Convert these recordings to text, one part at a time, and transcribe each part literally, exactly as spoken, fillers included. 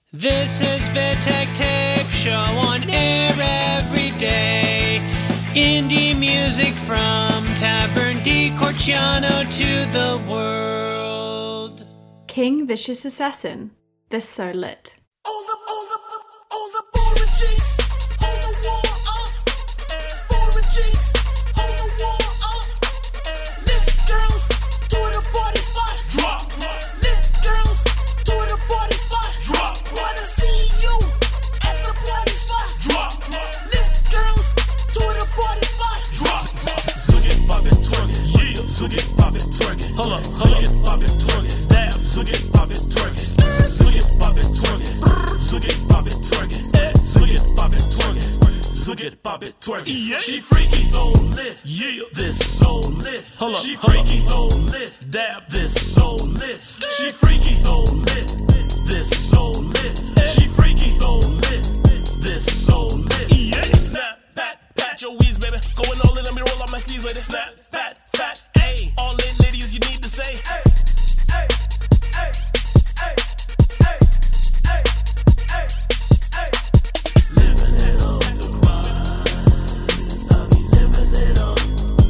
This is Vitek Tape Show on air every day. Indie music from Tavern di Corciano to the world. King Vicious Assassin. This So Lit. All the, all the, all the boring G's on the wall up. Boring G's on the wall up. Lit girls to the party spot. Drop. Lit girls to the party spot. Drop. Wanna see you at the party spot. Drop. Lit girls to the party spot. Drop. Zook it, pop it, twerk it. Yeah. Zook it, pop it, twerk it. Hold up, hold it, pop it, twerk it. Damn. Zook it, pop it, twerk it. Zook it, pop it, twerk it. Zook it, pop it, twerk it. Zook it, pop it, twerk it. Zook it, pop it, twerk it. Yeah. She freaky, so lit. Yeah. This so lit. Hold up, she freaky, so lit. Dab, this so lit. She freaky, so lit. This so lit. She freaky, so lit. This so lit. Yeah. Snap, pat, pat your wheeze, baby. Going all in, let me roll up my sleeves, baby. Snap, pat, pat, ayy. All in, ladies, you need to say, hey, hey, hey, hey, hey, hey, hey, hey. Living it up, the rise. I be living it up.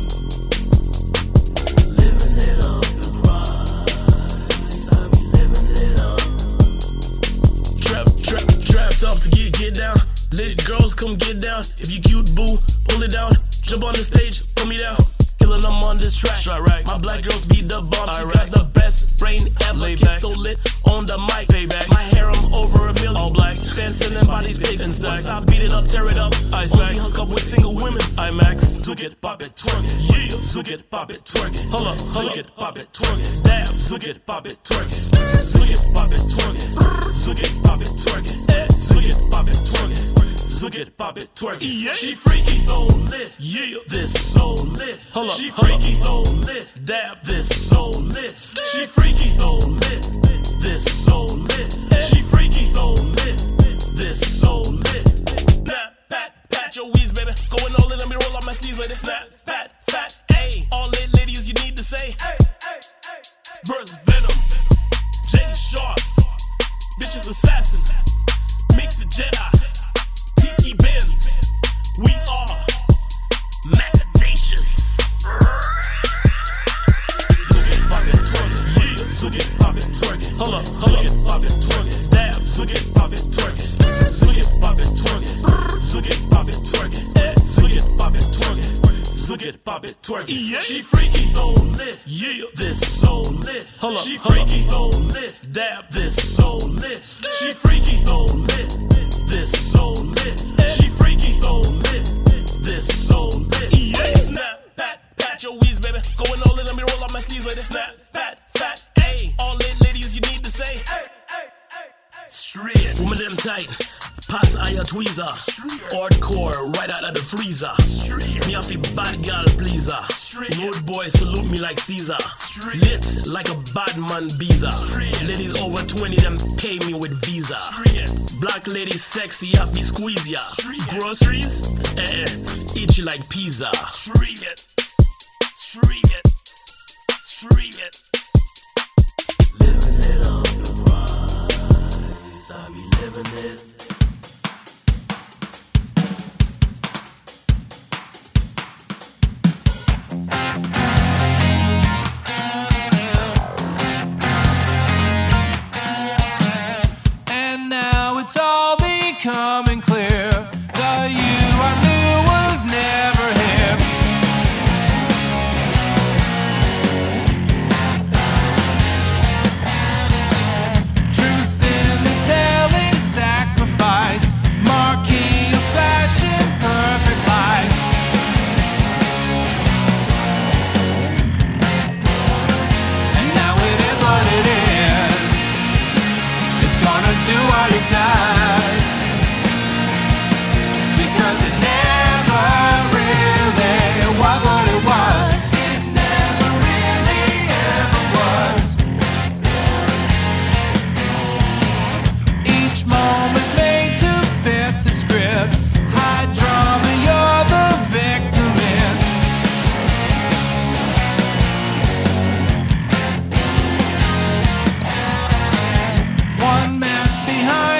Living it up, the rise. I be living it up. Trap, trap, trapped up to get, get down. Lit girls, come get down. If you cute, boo, pull it down. Jump on the stage, pull me down. Killing them on this track. Right. My black girls be the bomb. She got the best brain ever. Lay back. So lit on the mic. Payback. My harem over a million. All black. Fans selling bodies, pigs and stacks. I beat it up, tear it up. Ice Max. Only hook up with single women. IMAX. Zook it, pop it, twerk it. Yeah. Zook it, pop it, twerk it. Hold up, hold Zook it, pop it, twerk it. Damn. Zook it, pop it, twerk it. Zook it, pop it, twerk it. Zook it, pop it, twerk it. Zook it, pop it, twerk it. Zook it, pop it, twerk it. Yeah. She freaky, so lit. Yeah. This so lit. Hold up, she freaky, so lit. Dab, this so lit. She freaky, so lit. This so lit. She freaky, so lit. This so lit. Snap, pat, pat your wheeze, baby. Going all in, let me roll up my sleeves like this. Snap, pat, pat, ayy. All in, ladies, you need to say, hey, hey, hey. Verse Venom, Jay Sharp, Vicious Assassin, Mix the Jedi. Tiki Benz, we are Macadacious. Zook it, pop it, twerk it. Yeah. Zook it, pop it, twerk it. Hold up, hold it, pop it, twerk it. Damn. Zook it, pop it, twerk it. Zook it, pop it, twerk it. Zook it, pop it, twerk it. Zook it, pop it, twerk it. Zook it, pop it, twerk it. Yeah. She freaky, so lit. Yeah. This so lit. Hold up, she freaky, so lit. Dab, this so lit. She freaky, so lit. This so lit. She freaky, so lit. This so lit. Yeah. Snap, pat, pat your wheeze, baby. Going all in, let me roll up my sleeves like this. Snap, pat, pat, ayy. All in, ladies, you need to say, hey, hey, hey, hey. Straight, woman them tight. Pass aya tweezer. Hardcore, right out of the freezer. Straight. Me off a bad girl pleaser. Road boy salute me like Caesar. Straight. Lit like a bad man visa. Straight. Ladies over twenty, them pay me with Visa. Straight. Black ladies sexy, off me squeeze ya. Straight. Groceries, eh, eat you like pizza. Straight. Straight. Straight. Living it up the rise. I be living it. And now it's all becoming clear. The you I knew was never here. Truth in the telling, sacrificed. Marquee of fashion, perfect life. And now it is what it is. It's gonna do what it does. Because it never really was what it was. It never really ever was. Each moment made to fit the script. High drama, you're the victim in. One mask behind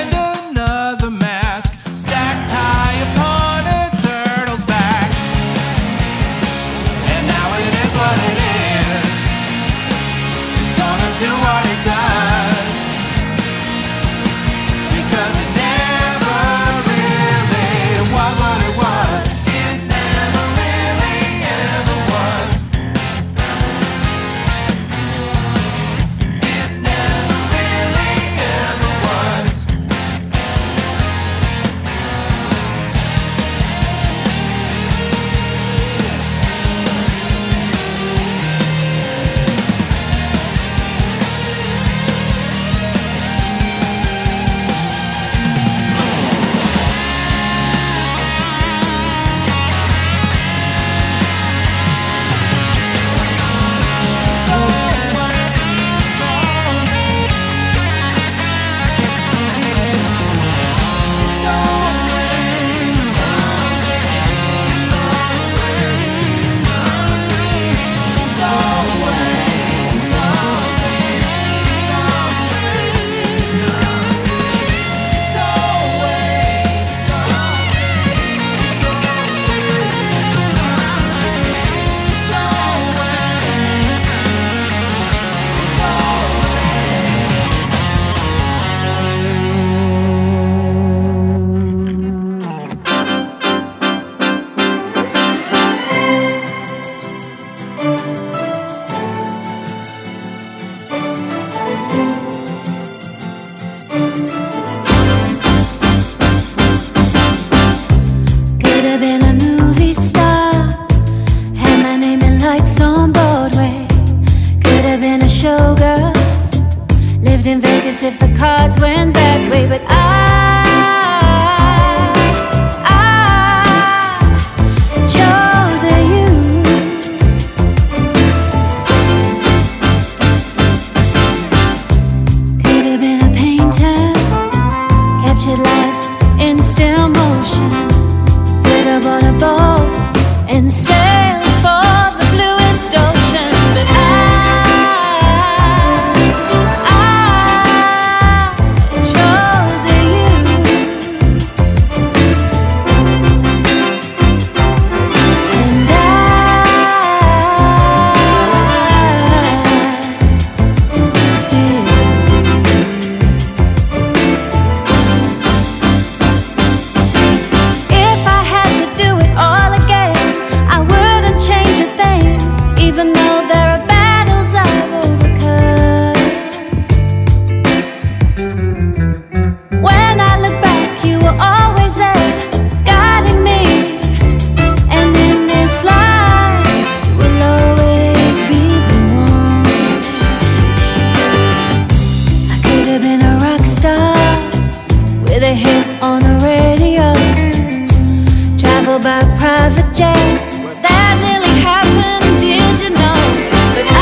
with a hit on the radio. Travel by private jet. Well, that nearly happened, did you know? But I,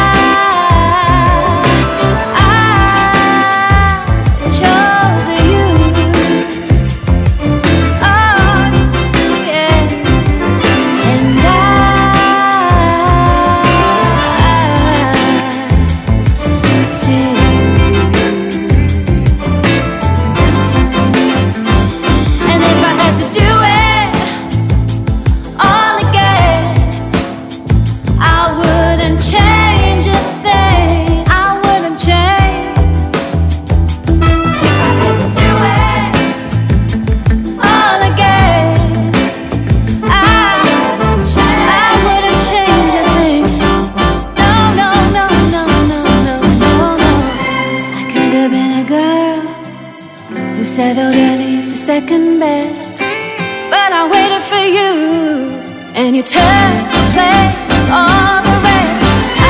I chose you. Oh, yeah. And I still do. And if I had to do it all again, I wouldn't change a thing. I wouldn't change. If I had to do it all again, I wouldn't change. I wouldn't change a thing. No, no, no, no, no, no, no, no. I could have been a girl who settled early for second best, but I waited for you, and you turned the place all the rest. I,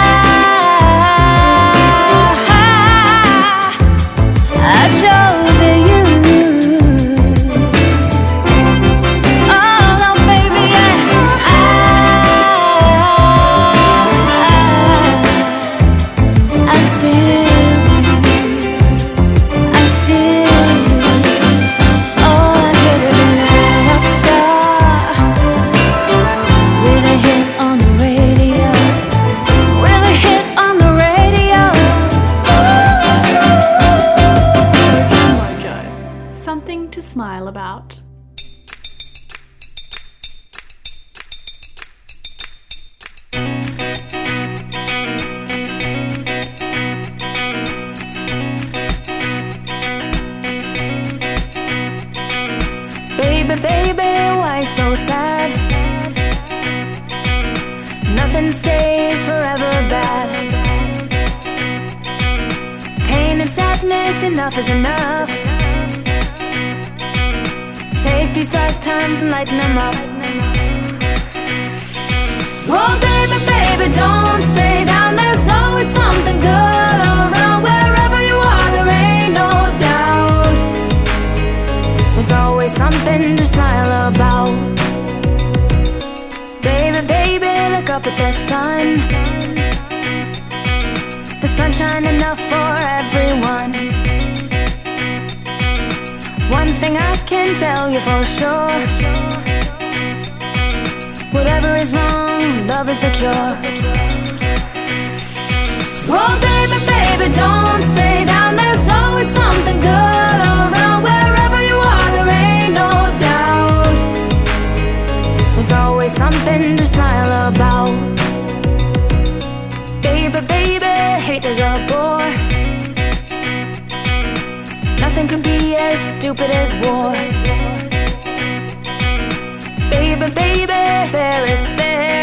I chose you. Oh no, baby, yeah. I, I still do. I still do. Oh, I could have been a rock star with a hit on the radio. With a hit on the radio. Mojo. Something to smile about. Baby, baby, why so sad? Nothing stays forever bad. Pain and sadness, enough is enough. Take these dark times and lighten them up. Well, baby, baby, don't stay down. There's always something good around. Wherever you are, there ain't no doubt. There's always something to smile about. Baby, baby, look up at the sun. The sunshine enough for everyone. One thing I can tell you for sure: whatever is wrong, love is the cure. Well, baby, baby, don't stay down. There's always something good around. Wherever you are, there ain't no doubt. There's always something to smile about. Baby, baby, hate is a bore. Nothing can be as stupid as war. Baby, baby, fair is fair.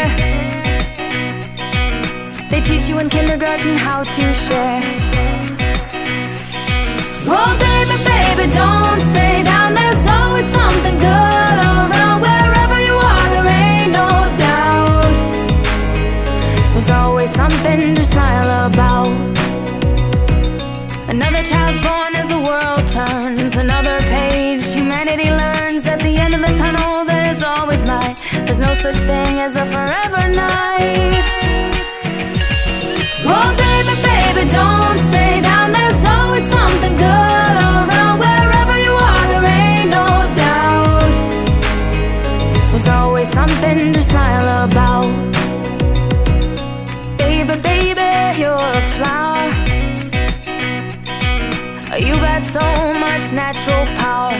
They teach you in kindergarten how to share. Well, baby, baby, don't stay down. There's always something good around. Wherever you are, there ain't no doubt. There's always something to smile about. Another child's born as the world turns. Another page humanity learns. At the end of the tunnel, there's always light. There's no such thing as a forever night. Oh, baby, baby, don't stay down. There's always something good around. Wherever you are, there ain't no doubt. There's always something to smile about. Baby, baby, you're a flower. You got so much natural power.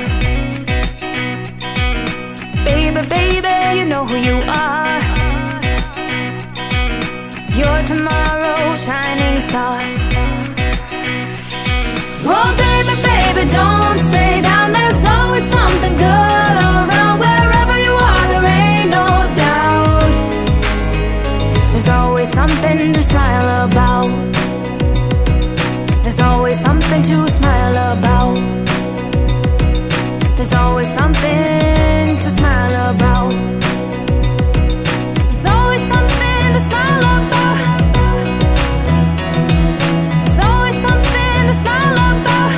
Baby, baby, you know who you are. You're tomorrow's shining star. Oh, baby, baby, don't stay down. There's always something good around. Wherever you are, there ain't no doubt. There's always something to smile about. There's always something to smile about. There's always something to smile about. There's always something to smile about. There's always something to smile about.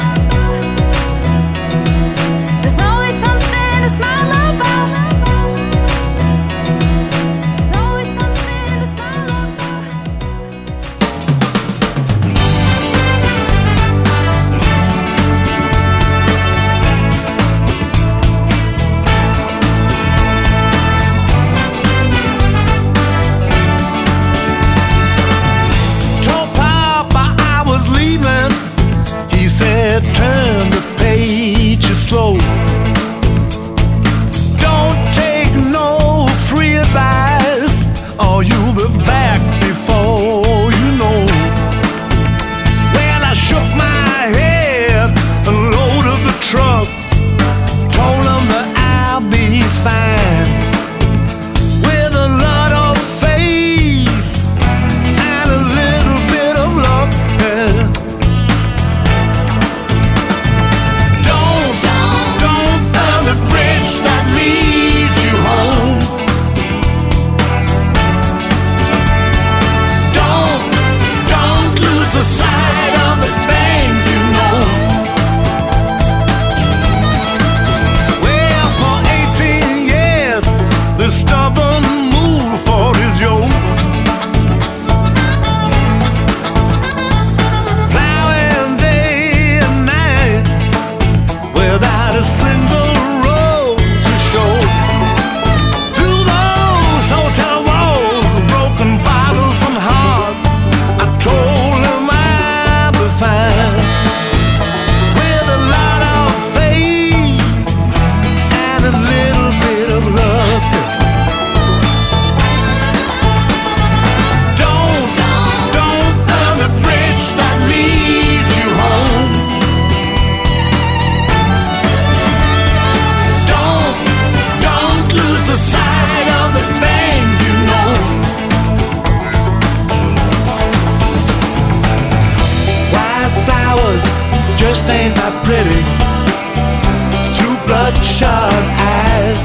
bloodshot eyes,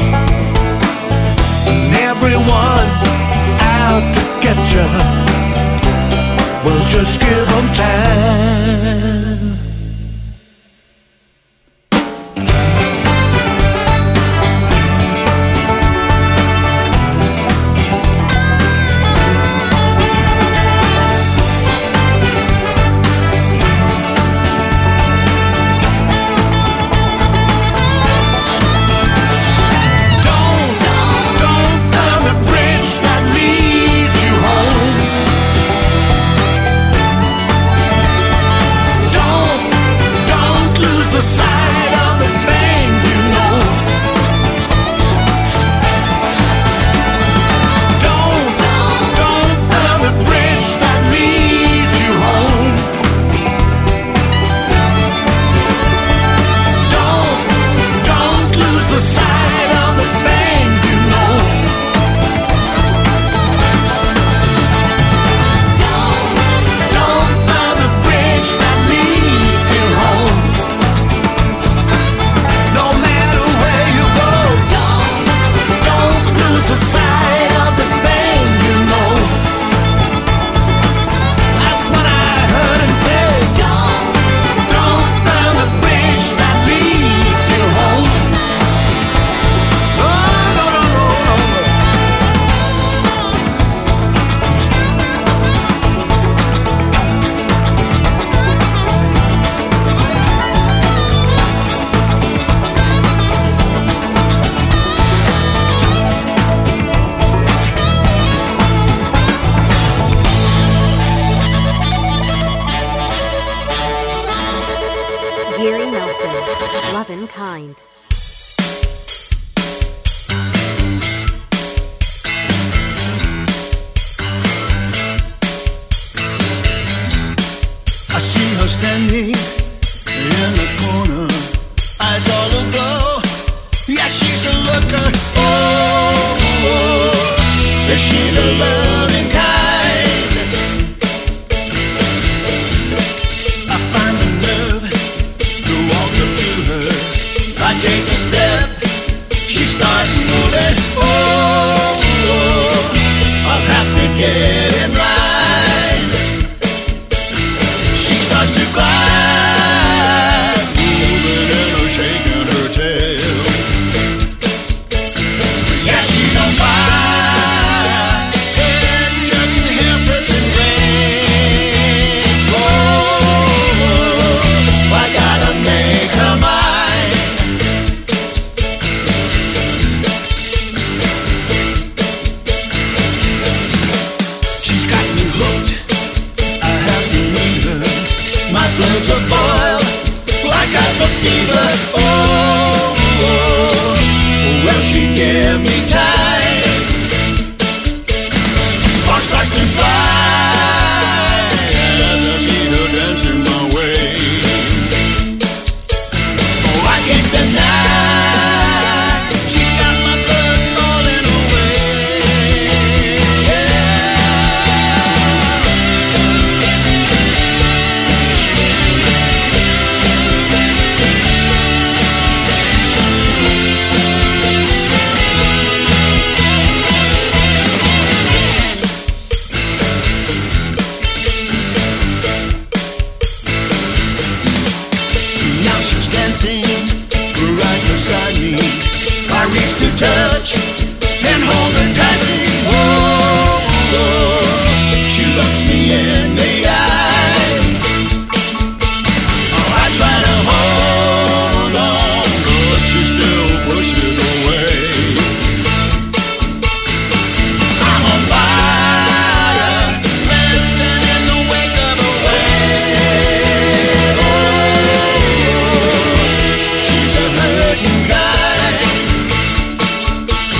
and everyone out to get you. Well, just give them time. Kind. I see her standing in the corner, eyes all aglow. Yeah, she's a looker. Oh, oh, is she the loving kind? I find the nerve to walk up to her. I take a step, she starts moving. Oh, oh, I'll have to get in line. She starts to glide, moving and her shaking her tail. Yeah, she's on fire, and just help her to rain. Oh, I gotta make her mine. She's got me hooked, I have to meet her. My blood's a boil, I got the fever. Oh, oh, well, she give me time. Sparks start to fly as I see her dancing my way. Oh, I can't deny, she's got my blood boiling away. Now she's dancing right beside me. I reach to touch and hold her tightly. Oh, oh, she looks me in the eye. Oh, I try to hold on, but she still pushes away. I'm on fire, let's stand in the wake of a wave. Oh, she's a hurting kind.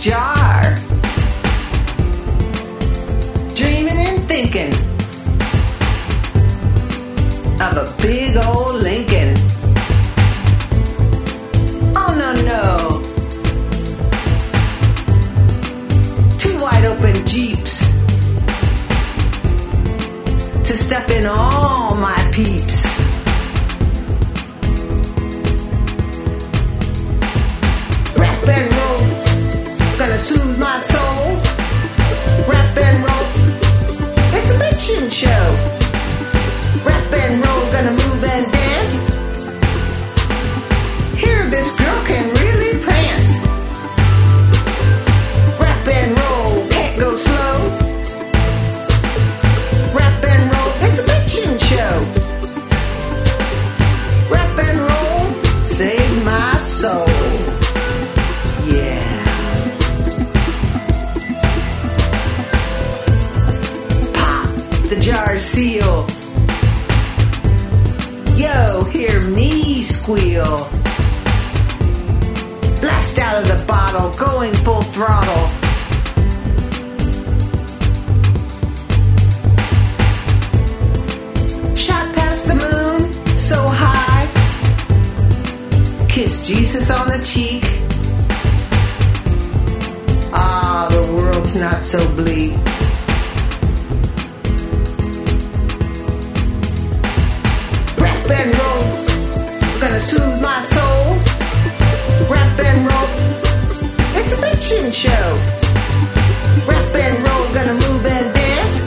jar, dreaming and thinking of a big old Lincoln. Oh no, no. Two wide open Jeeps to stuff in all my peeps. Rap and roll, gonna soothe my soul. Rap and roll, it's a bitchin' show. Rap and roll, gonna move and dance. Here, this girl can really prance. Rap and roll, can't go slow. Rap and roll, it's a bitchin' show. Rap and roll, save my soul. Yeah. Pop the jar seal. Yo, hear me squeal. Blast out of the bottle, going full throttle. Shot past the moon, so high. Kiss Jesus on the cheek. Ah, the world's not so bleak. Rap and roll, gonna soothe my soul. Rap and roll, it's a bitchin' show. Rap and roll, gonna move and dance.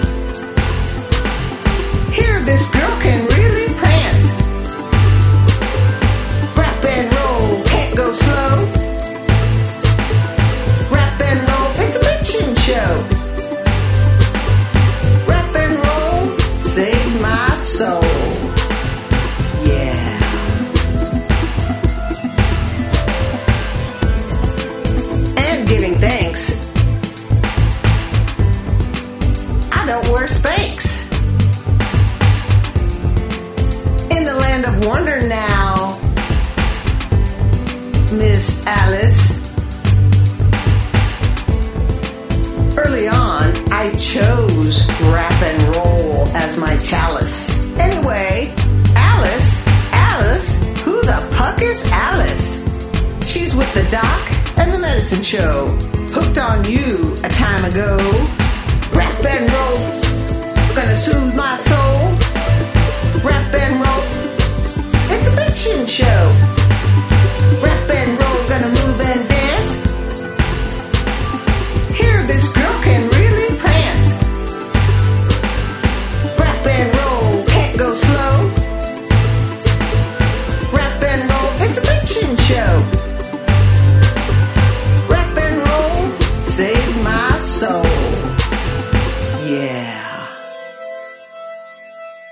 Here, this girl can really prance. Rap and roll, can't go slow. Rap and roll, it's a bitchin' show. Rap and roll, save my soul. Yeah. And giving thanks, I don't wear Spanx. In the land of wonder now, Miss Alice. Early on, I chose rap and roll as my chalice. Anyway, Alice, Alice, who the puck is Alice? She's with the doc and the medicine show. Hooked on you a time ago. Rap and roll, gonna soothe my soul. Rap and roll, it's a bitchin' show. Rap and roll, gonna move and dance. Here, this girl can really prance. Rap and roll, can't go slow. Rap and roll, it's a bitchin' show. Rap and roll, save my soul. Yeah.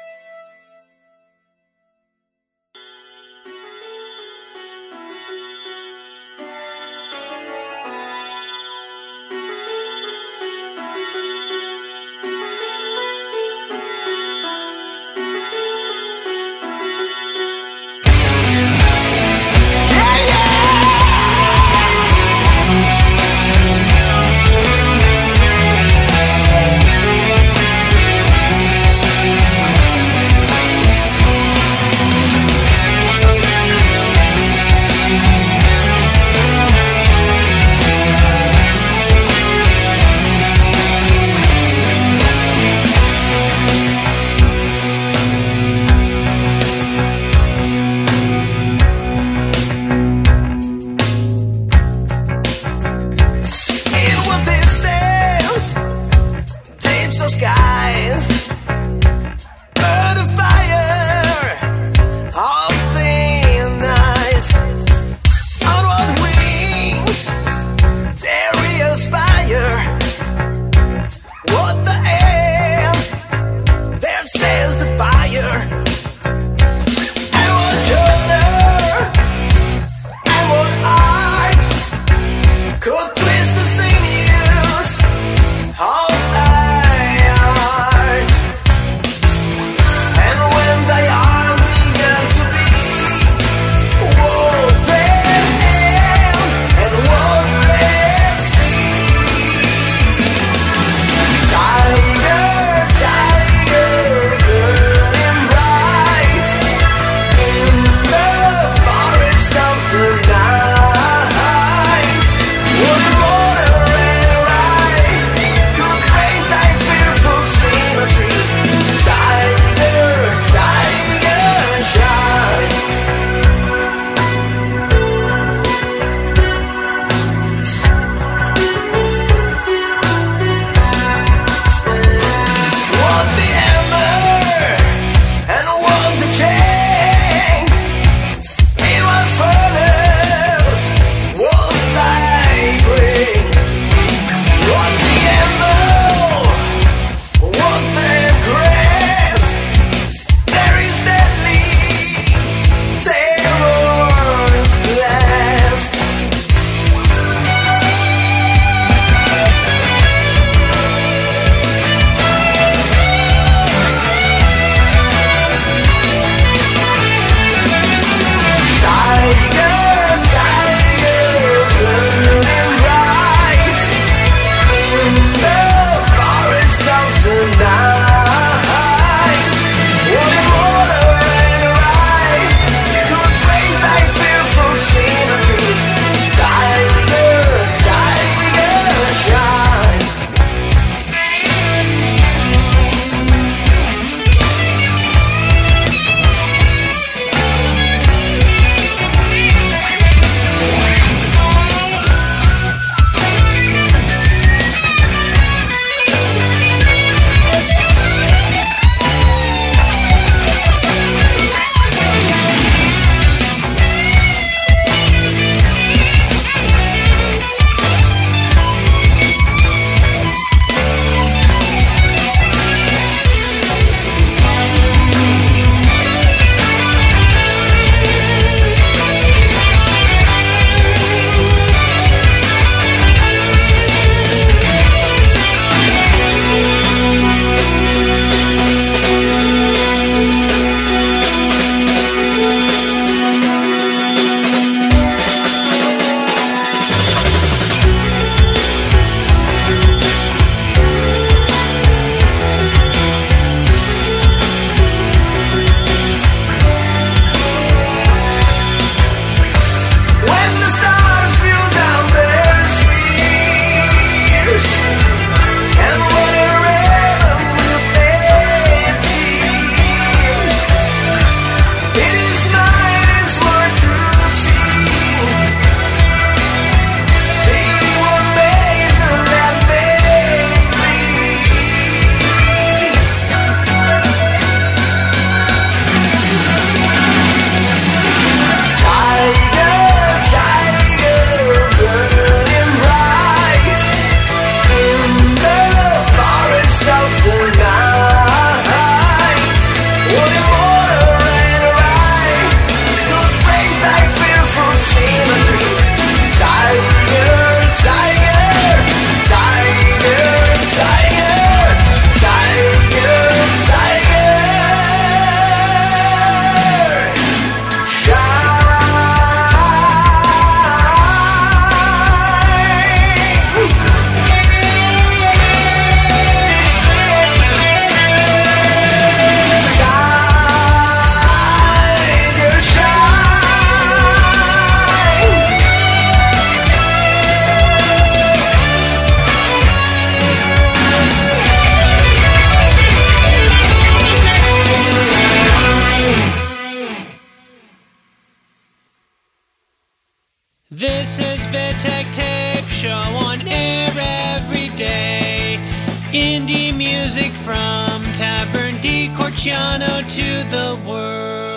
This is Vitek Tape Show on air every day. Indie music from Tavern di Corciano to the world.